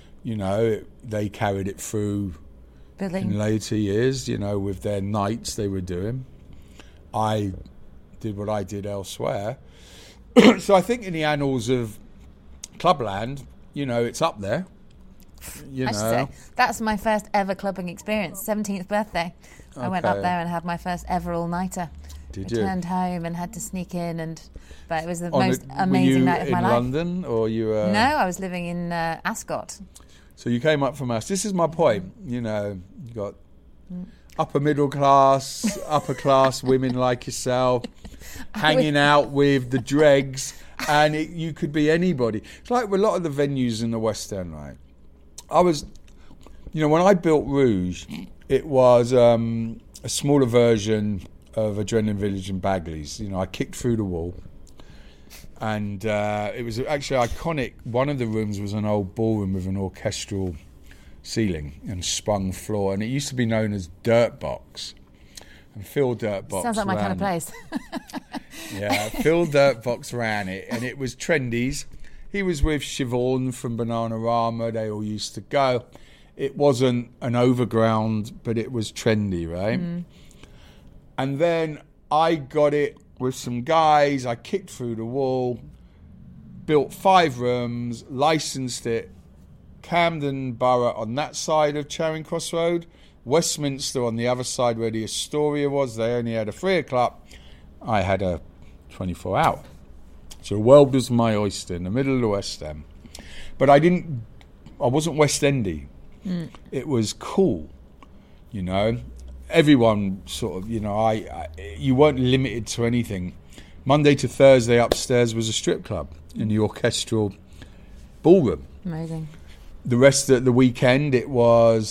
they carried it through in later years, with their nights they were doing. I did what I did elsewhere. So I think in the annals of Clubland, it's up there. I should say, that's my first ever clubbing experience, 17th birthday. I went up there and had my first ever all-nighter. Did I you? turned home and had to sneak in, but it was the most amazing night of my life. Were you in London or you were... No, I was living in Ascot. So you came up from us. This is my point. You got upper middle class, upper class women like yourself, hanging out with the dregs, and you could be anybody. It's like with a lot of the venues in the West End, right? I was, when I built Rouge, it was a smaller version of Adrenaline Village and Bagley's. I kicked through the wall. And it was actually iconic. One of the rooms was an old ballroom with an orchestral ceiling and sprung floor. And it used to be known as Dirt Box. And Phil Dirt Box sounds like my kind of place. Yeah, Phil Dirt Box ran it. And it was trendies. He was with Siobhan from Bananarama. They all used to go. It wasn't an overground, but it was trendy, right? And then I got it with some guys. I kicked through the wall, built 5 rooms, licensed it, Camden Borough on that side of Charing Cross Road, Westminster on the other side where the Astoria was. They only had a 3 o'clock. I had a 24 hour. So the world was my oyster in the middle of the West End. But I wasn't West Endy. It was cool, Everyone sort of, you weren't limited to anything. Monday to Thursday upstairs was a strip club in the orchestral ballroom. Amazing. The rest of the weekend, it was,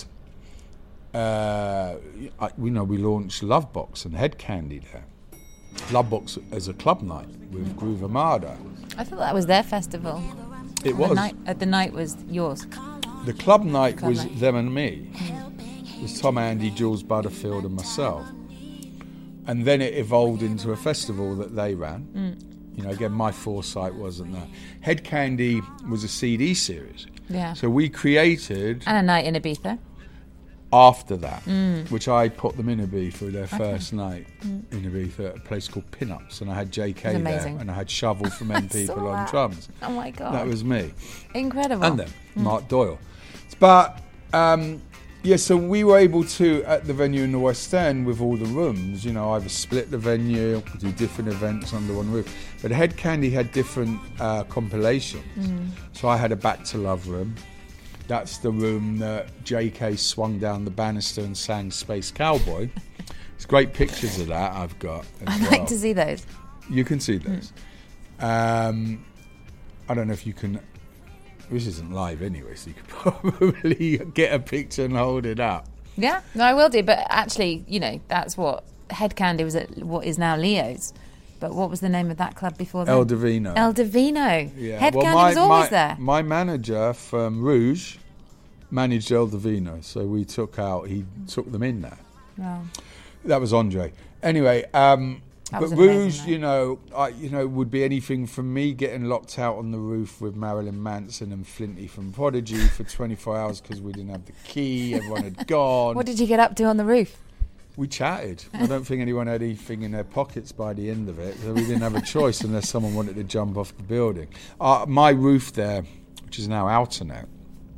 we launched Love Box and Head Candy there. Love Box as a club night with Groove Armada. I thought that was their festival. It was. The night was yours. The club night was them and me. It was Tom, Andy, Jules Butterfield and myself. And then it evolved into a festival that they ran. Again, my foresight wasn't there. Head Candy was a CD series. Yeah. So we created... And a night in Ibiza. after that, which I put them in Ibiza their first night in Ibiza at a place called Pin-Ups, and I had JK there, amazing. and I had Shovel from M People on drums. Oh my God. That was me. Incredible. And then Mark Doyle. But so we were able to, at the venue in the West End with all the rooms, you know, either split the venue, do different events under one roof. But Head Candy had different compilations. So I had a Back to Love room. That's the room that JK swung down the banister and sang Space Cowboy. There's great pictures of that I've got as I'd well. like to see those. You can see those. I don't know if you can... This isn't live anyway, so you could probably get a picture and hold it up. Yeah, no, I will do. But actually, you know, that's what Head Candy was at what is now Leo's. But what was the name of that club before that? El Divino. El Divino. Yeah. Head Candy was always there. My manager from Rouge managed El Divino, so he took them in there. Wow. That was Andre. Anyway, but was an Rouge, amazing night. would be anything from me getting locked out on the roof with Marilyn Manson and Flinty from Prodigy for 24 hours because we didn't have the key, everyone had gone. What did you get up to on the roof? We chatted. I don't think anyone had anything in their pockets by the end of it, so we didn't have a choice unless someone wanted to jump off the building. My roof there, which is now Outernet,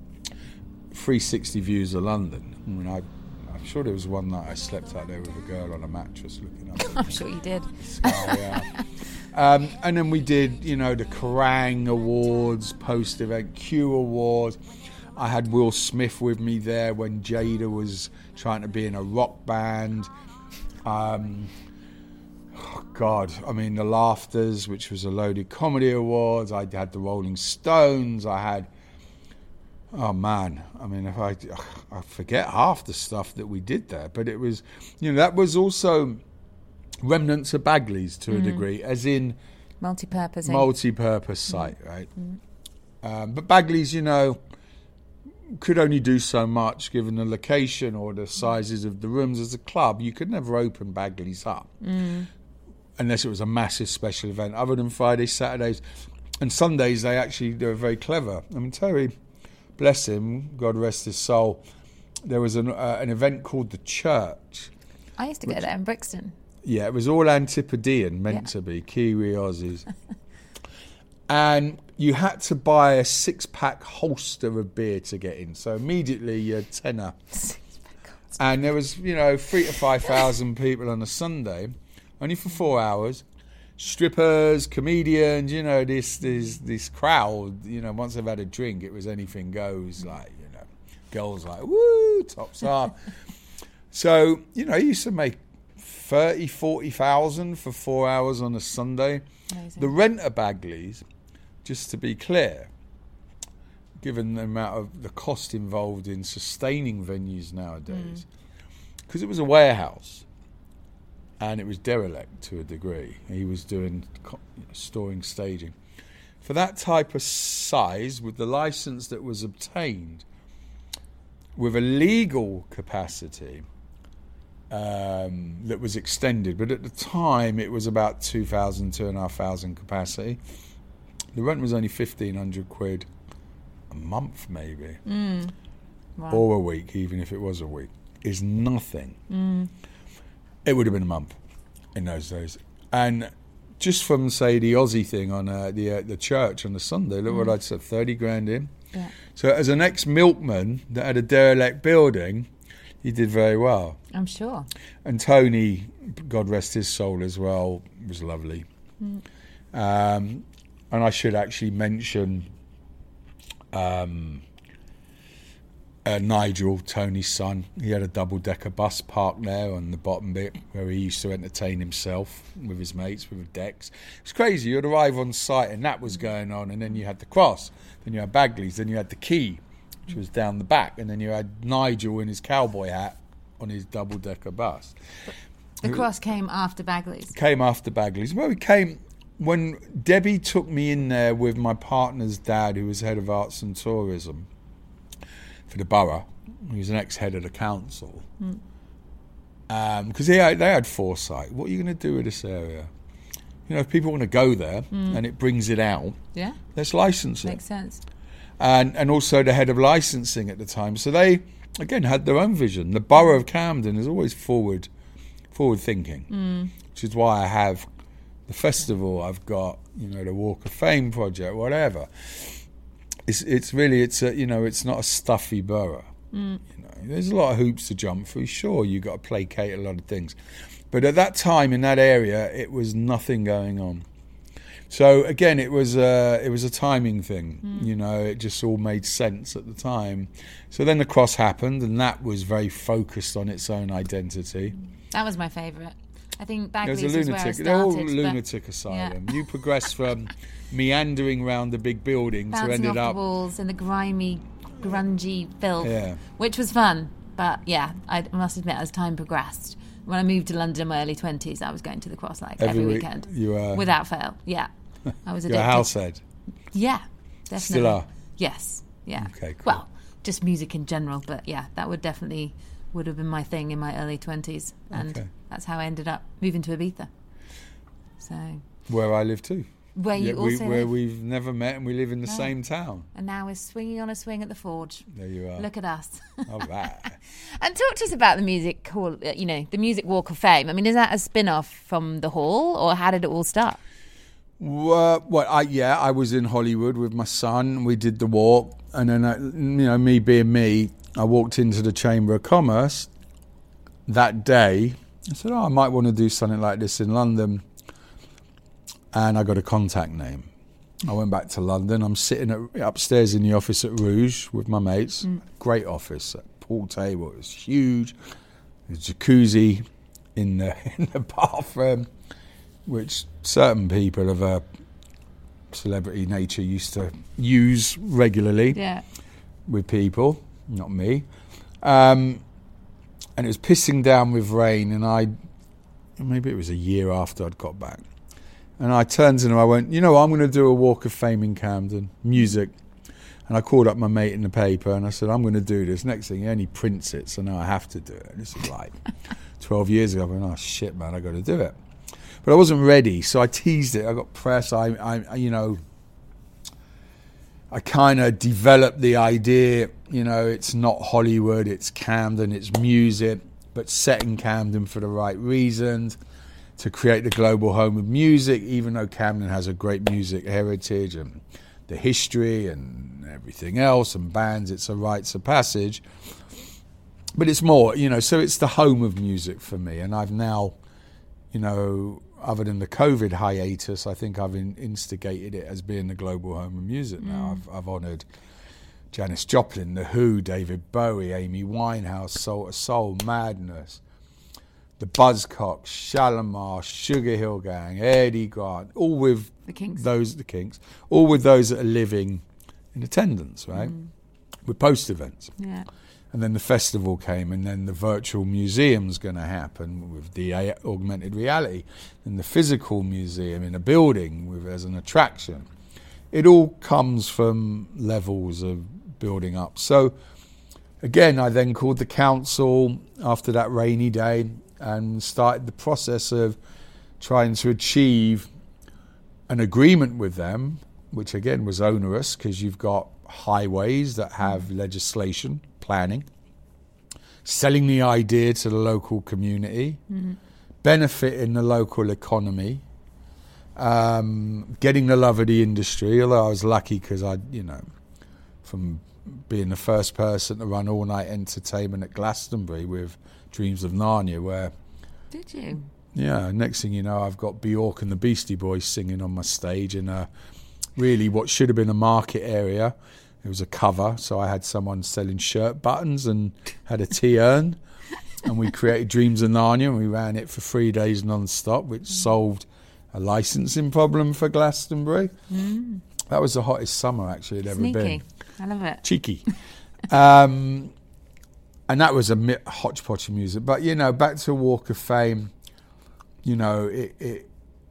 360 views of London. I mean, I'm sure there was one night I slept out there with a girl on a mattress looking up. I'm sure you did. And then we did, the Kerrang Awards, post-event Q Awards. I had Will Smith with me there when Jada was trying to be in a rock band. The Laughters, which was a loaded comedy awards. I had the Rolling Stones. I had... Oh man, if I forget half the stuff that we did there, but it was, that was also remnants of Bagley's to a degree, as in multi-purpose site, right? But Bagley's, could only do so much given the location or the sizes of the rooms. As a club, you could never open Bagley's up unless it was a massive special event. Other than Fridays, Saturdays, and Sundays, they were very clever. Terry, bless him, God rest his soul, there was an event called The Church. I used to go there in Brixton. Yeah, it was all Antipodean, meant to be, Kiwi Aussies. And you had to buy a 6-pack holster of beer to get in. So immediately you're tenner. And there was, 3,000 to 5,000 people on a Sunday, only for 4 hours. Strippers, comedians, this crowd, once they've had a drink, it was anything goes, girls woo, tops up. So, you used to make 30, 40,000 for 4 hours on a Sunday. Amazing. The rent of Bagley's, just to be clear, given the amount of the cost involved in sustaining venues nowadays, because it was a warehouse. And it was derelict to a degree. He was doing storing staging. For that type of size, with the license that was obtained, with a legal capacity that was extended, but at the time it was about 2,000, 2,500 capacity. The rent was only 1,500 quid a month, maybe, Wow. or a week, even if it was a week, is nothing. It would have been a month in those days. And just from, say, the Aussie thing on the church on the Sunday, look what I'd said, 30 grand in. Yeah. So as an ex-milkman that had a derelict building, he did very well. I'm sure. And Tony, God rest his soul as well, was lovely. And I should actually mention... Nigel, Tony's son, he had a double-decker bus parked there on the bottom bit where he used to entertain himself with his mates with decks. It's crazy. You'd arrive on site and that was going on, and then you had the cross, then you had Bagley's, then you had the key, which was down the back, and then you had Nigel in his cowboy hat on his double-decker bus. The cross came after Bagley's. Came after Bagley's. Well, it came when Debbie took me in there with my partner's dad, who was head of arts and tourism for the borough. He was an ex-head of the council. Because they had foresight. What are you going to do with this area? If people want to go there and it brings it out, let's license it. Makes sense. And also the head of licensing at the time. So they again, had their own vision. The borough of Camden is always forward thinking, which is why I have the festival. I've got, the Walk of Fame project, whatever. It's really, it's not a stuffy borough. There's a lot of hoops to jump through. Sure, you got to placate a lot of things, but at that time in that area, it was nothing going on. So again, it was a timing thing. It just all made sense at the time. So then the Cross happened, and that was very focused on its own identity. That was my favourite. I think Bagley's was where I started. They're all lunatic asylum. Yeah. You progress from meandering around the big building bouncing to ended off up the walls in the grimy, grungy filth, yeah. which was fun. But yeah, I must admit, as time progressed, when I moved to London in my early 20s, I was going to the Cross every weekend. You were without fail. Yeah, I was addicted. You're a househead. Yeah, definitely. Still are. Yes. Yeah. Okay. Cool. Well, just music in general, but yeah, that would have been my thing in my early 20s, and that's how I ended up moving to Ibiza. So where I live too. Where you also where live? we've never met, and we live in the same town. And now we're swinging on a swing at the Forge. There you are. Look at us. All right. And talk to us about the music hall. The Music Walk of Fame. I mean, is that a spin-off from the hall, or how did it all start? I was in Hollywood with my son. We did the walk, and then me being me, I walked into the Chamber of Commerce that day. I said, I might want to do something like this in London. And I got a contact name. I went back to London. I'm sitting upstairs in the office at Rouge with my mates. Great office, pool table. It was huge. There's a jacuzzi in the bathroom, which certain people of a celebrity nature used to use regularly with people, not me. And it was pissing down with rain, and maybe it was a year after I'd got back. And I turned to him, I went, I'm going to do a Walk of Fame in Camden, music. And I called up my mate in the paper, and I said, I'm going to do this. Next thing, he only prints it, so now I have to do it. And this was like 12 years ago. I went, oh, shit, man, I got to do it. But I wasn't ready, so I teased it. I got press. I kind of developed the idea, it's not Hollywood, it's Camden, it's music, but set in Camden for the right reasons, to create the global home of music, even though Camden has a great music heritage and the history and everything else and bands, it's a rites of passage. But it's more, so it's the home of music for me. And I've now, other than the COVID hiatus, I think I've instigated it as being the global home of music now. I've honoured Janis Joplin, The Who, David Bowie, Amy Winehouse, Soul to Soul, Madness, the Buzzcocks, Shalimar, Sugar Hill Gang, Eddie Grant, all with the Kinks, all with those that are living in attendance, right? With post-events. Yeah. And then the festival came, and then the virtual museum's going to happen with the augmented reality, and the physical museum in a building as an attraction. It all comes from levels of building up. So, again, I then called the council after that rainy day and started the process of trying to achieve an agreement with them, which again was onerous because you've got highways that have legislation, planning, selling the idea to the local community, benefiting the local economy, getting the love of the industry, although I was lucky because from being the first person to run all-night entertainment at Glastonbury with Dreams of Narnia, where... Did you? Yeah, next thing you know, I've got Bjork and the Beastie Boys singing on my stage in really what should have been a market area. It was a cover, so I had someone selling shirt buttons and had a tea urn, and we created Dreams of Narnia, and we ran it for 3 days non-stop, which solved a licensing problem for Glastonbury. That was the hottest summer, actually, it'd ever been. I love it. Cheeky. And that was a hodgepodge of music. But, back to Walk of Fame, it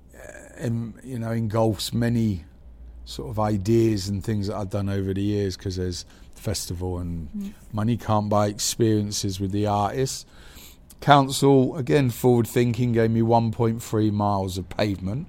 engulfs many sort of ideas and things that I've done over the years, because there's festival and money can't buy experiences with the artists. Council, again, forward thinking, gave me 1.3 miles of pavement.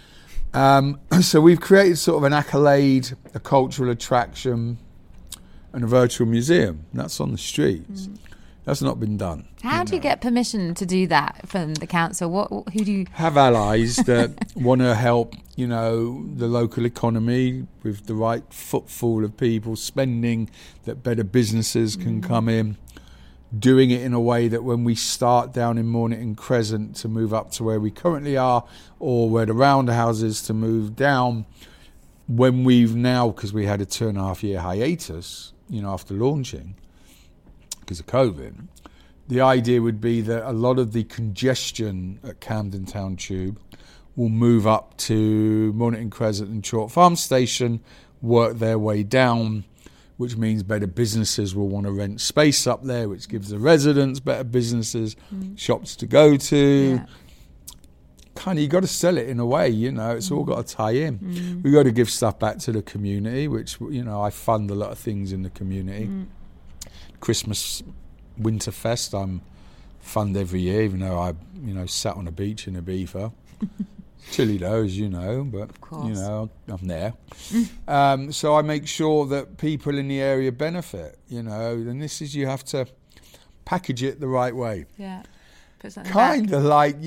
So we've created sort of an accolade, a cultural attraction, and a virtual museum. That's on the streets. That's not been done. How do you get permission to do that from the council? Who do you have allies that want to help, the local economy with the right footfall of people spending, that better businesses can come in, doing it in a way that when we start down in Mornington Crescent to move up to where we currently are, or where the roundhouse is to move down, when we've now, because we had a 2.5 year hiatus, after launching, because of COVID, the idea would be that a lot of the congestion at Camden Town Tube will move up to Mornington Crescent and Chalk Farm Station, work their way down, which means better businesses will want to rent space up there, which gives the residents better businesses, shops to go to. Yeah. Kind of, you got to sell it in a way, it's all got to tie in. We've got to give stuff back to the community, which, I fund a lot of things in the community. Christmas Winterfest I'm fund every year, even though I sat on a beach in Ibiza. Chilly though, as you know, but I'm there. So I make sure that people in the area benefit, and this is, you have to package it the right way. Yeah. Put something Kind back. of like,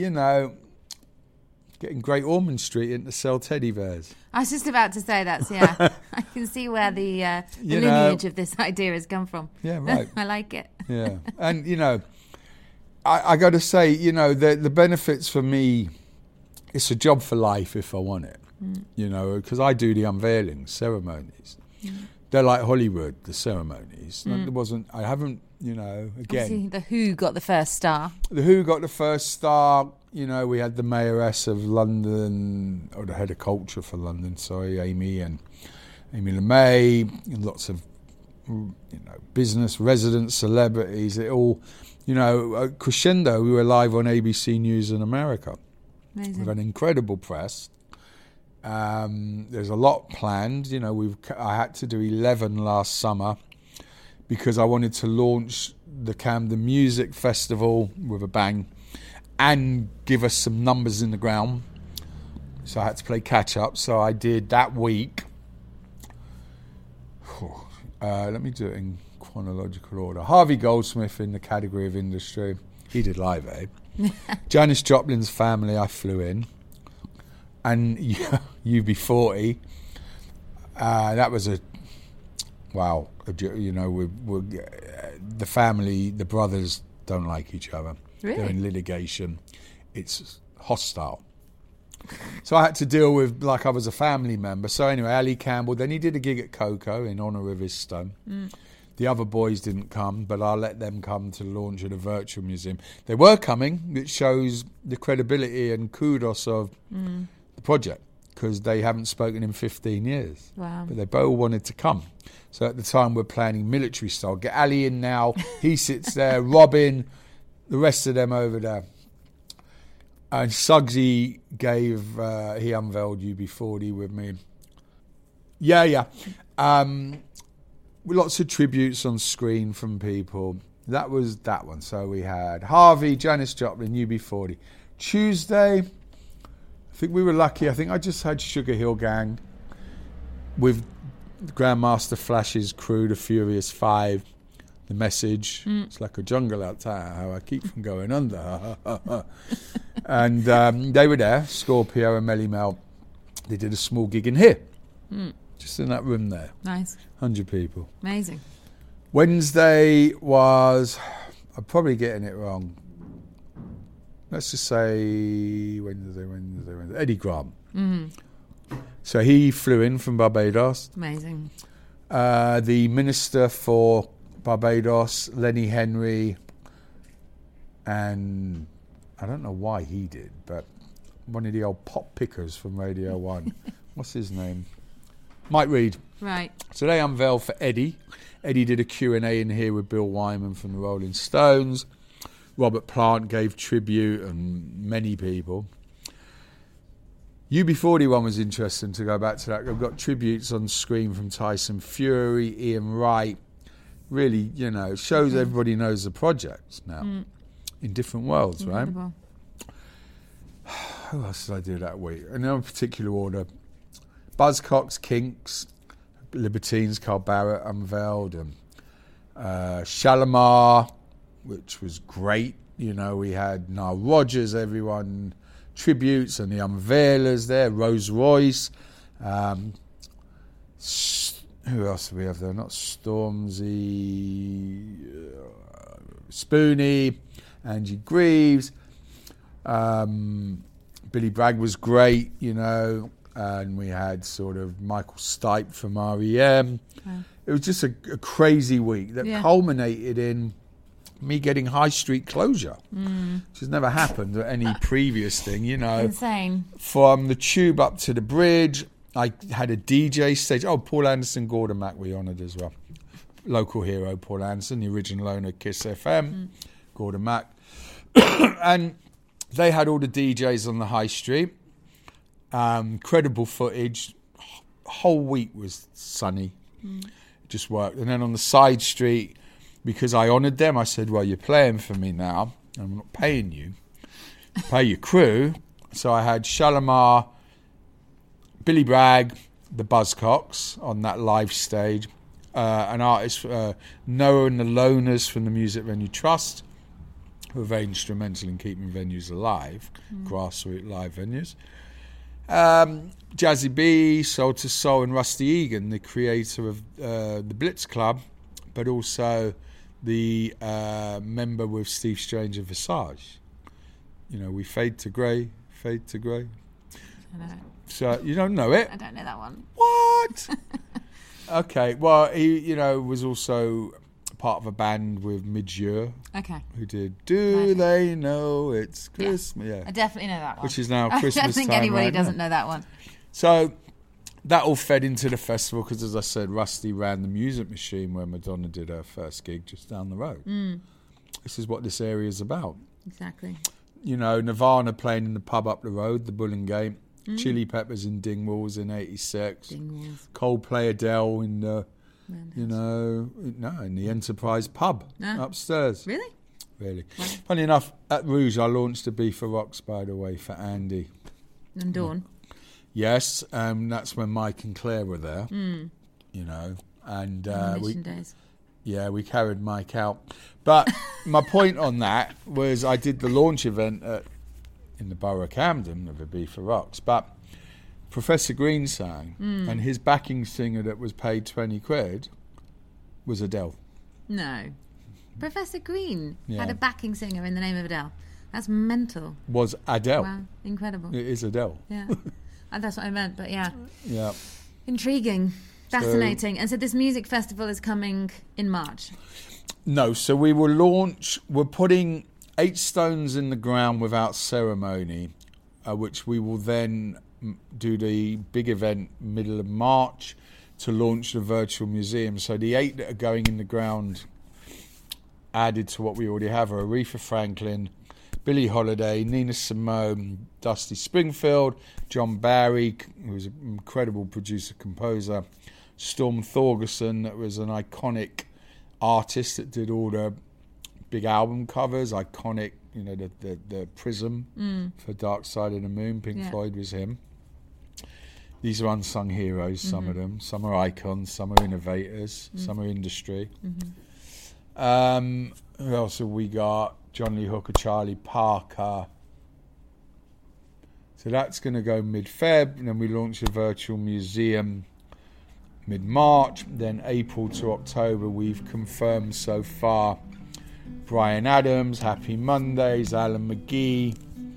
getting Great Ormond Street in to sell teddy bears. I was just about to say that's, I can see where the lineage of this idea has come from. Yeah, right. I like it. Yeah. And, I got to say, the benefits for me, it's a job for life if I want it, because I do the unveiling ceremonies. They're like Hollywood, the ceremonies. I haven't, again. Obviously, the Who got the first star. The Who got the first star. We had the mayoress of London, or the head of culture for London, Amy LeMay, and lots of, business, residents, celebrities. It all, crescendo. We were live on ABC News in America. Amazing. We've had incredible press. There's a lot planned. I had to do 11 last summer because I wanted to launch the Camden Music Festival with a bang and give us some numbers in the ground. So I had to play catch up. So I did that week. Let me do it in chronological order. Harvey Goldsmith in the category of industry. He did Live Aid. Janis Joplin's Family, I flew in. And UB40. That was the family, the brothers don't like each other. Really? They're in litigation. It's hostile. So I had to deal with, like I was a family member. So anyway, Ali Campbell, then he did a gig at Coco in honour of his stone. The other boys didn't come, but I let them come to the launch of the virtual museum. They were coming, which shows the credibility and kudos of the project, because they haven't spoken in 15 years. Wow. But they both wanted to come. So at the time we're planning military style. Get Ali in now, he sits there, Robin, the rest of them over there. And Suggsy he unveiled UB40 with me. Yeah. With lots of tributes on screen from people. That was that one. So we had Harvey, Janis Joplin, UB40. Tuesday, I think we were lucky. I think I just had Sugar Hill Gang with Grandmaster Flash's crew, the Furious Five. The Message, It's like a jungle out there, how I keep from going under. And they were there, Scorpio and Melly Mel. They did a small gig in here, just in that room there. Nice. 100 people. Amazing. Wednesday was, I'm probably getting it wrong. Let's just say Wednesday. Eddie Grant. So he flew in from Barbados. Amazing. The Minister for Barbados, Lenny Henry, and I don't know why he did, but one of the old pop pickers from Radio 1. What's his name? Mike Reed. Right. So they unveiled for Eddie. Eddie did a Q&A in here with Bill Wyman from the Rolling Stones. Robert Plant gave tribute, and many people. UB40 one was interesting, to go back to that. I've got tributes on screen from Tyson Fury, Ian Wright. Really, shows everybody knows the project now in different worlds, Incredible. Right? Who else did I do that week? In no particular order. Buzzcocks, Kinks, Libertines, Carl Barrett unveiled, and Shalimar, which was great. You know, we had Nile Rodgers, everyone tributes, and the unveilers there, Rose Royce. Who else do we have there? Not Stormzy, Spoonie, Angie Greaves. Billy Bragg was great, you know, and we had sort of Michael Stipe from R.E.M. Wow. It was just a crazy week that culminated in me getting high street closure, which has never happened at any previous thing, you know. Insane. From the Tube up to the bridge, I had a DJ stage. Oh, Paul Anderson, Gordon Mac we honoured as well. Local hero, Paul Anderson, the original owner of Kiss FM, Gordon Mac. And they had all the DJs on the high street. Credible footage. Whole week was sunny. Just worked. And then on the side street, because I honoured them, I said, well, you're playing for me now. I'm not paying you. Pay your crew. So I had Shalimar, Billy Bragg, the Buzzcocks on that live stage. An artist, Noah and the Loners from the Music Venue Trust, who are very instrumental in keeping venues alive, grassroots live venues. Jazzy B, Soul to Soul, and Rusty Egan, the creator of the Blitz Club, but also the member with Steve Strange of Visage. You know, we fade to grey. I know. So you don't know it? I don't know that one. What? Okay, well, he, you know, was also part of a band with Midjeur. Okay. Who did Do They Know It's Christmas? Yeah. I definitely know that one. Which is now Christmas time. I don't think anybody doesn't know that one. So that all fed into the festival because, as I said, Rusty ran the Music Machine where Madonna did her first gig just down the road. This is what this area is about. Exactly. You know, Nirvana playing in the pub up the road, the Bull and Gate. Chili Peppers in Dingwalls in '86. Dingwalls. Coldplay, Adele in the, in the Enterprise pub upstairs. Really? Really. Wow. Funny enough, at Rouge, I launched a Beef for Rocks, by the way, for Andy. And Dawn. Yes, that's when Mike and Claire were there. You know, and days. Yeah, we carried Mike out. But my point on that was I did the launch event in the Borough of Camden of a Beef for Rocks, but Professor Green sang, and his backing singer that was paid 20 quid was Adele. No. Professor Green had a backing singer in the name of Adele. That's mental. Was Adele. Wow, incredible. It is Adele. Yeah. That's what I meant, but yeah. Yeah. Intriguing. Fascinating. And so this music festival is coming in March? No, so we will launch, we're putting 8 stones in the ground without ceremony, which we will then do the big event middle of March to launch the virtual museum. So the 8 that are going in the ground added to what we already have are Aretha Franklin, Billie Holiday, Nina Simone, Dusty Springfield, John Barry, who was an incredible producer-composer, Storm Thorgerson, that was an iconic artist that did all the big album covers, iconic, you know, the Prism for Dark Side of the Moon, Pink Floyd was him. These are unsung heroes, some of them. Some are icons, some are innovators, some are industry. Who else have we got? John Lee Hooker, Charlie Parker. So that's going to go mid-Feb, and then we launch a virtual museum mid-March. Then April to October, we've confirmed so far Bryan Adams, Happy Mondays, Alan McGee.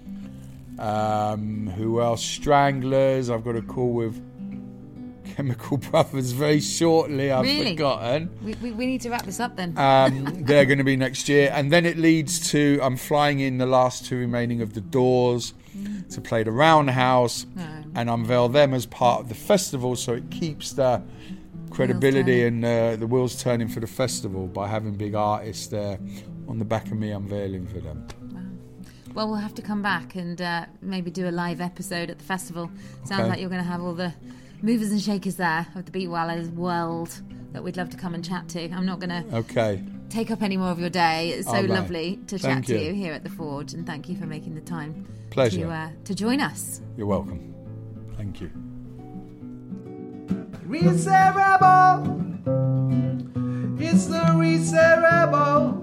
Who else? Stranglers. I've got a call with Chemical Brothers very shortly. I've forgotten. We need to wrap this up then. They're going to be next year. And then it leads to, I'm flying in the last 2 remaining of the Doors to play the Roundhouse and unveil them as part of the festival, so it keeps the credibility and the wheels turning for the festival by having big artists there on the back of me unveiling for them. Well, we'll have to come back and maybe do a live episode at the festival. Sounds like you're going to have all the movers and shakers there of the Beatwallahs world that we'd love to come and chat to. I'm not going to take up any more of your day. It's so lovely to chat to you here at the Forge, and thank you for making the time to join us. You're welcome. Thank you. Reset Rebel. It's the Reset Rebel.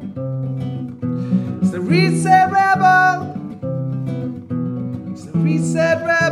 It's the Reset Rebel. It's the Reset Rebel.